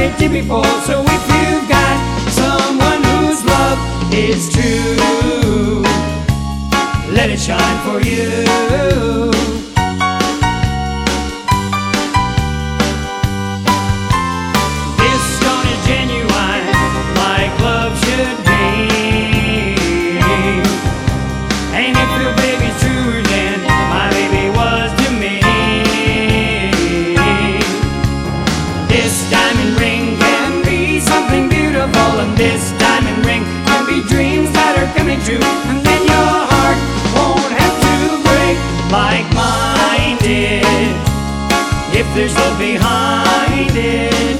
it did before. So if you've got someone whose love is true, let it shine for you. This stone is genuine, like love should be. And if your baby's true, then my baby was to me. This diamond ring can be something beautiful, and this diamond ring can be dreams that are coming true. And then your heart won't have to break like mine did, if there's love behind it.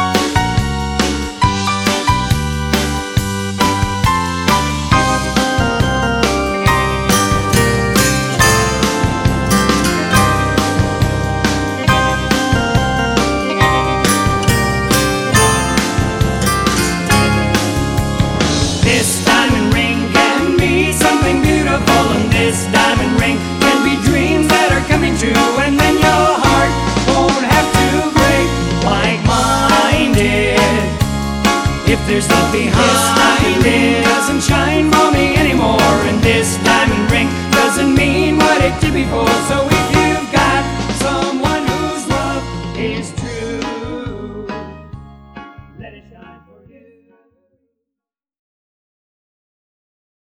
This diamond ring can be something beautiful, and this diamond ring can be dreams that are coming true. And then your heart won't have to break like mine did, if there's love behind it. Doesn't shine for me anymore, and this diamond ring doesn't mean what it did before. So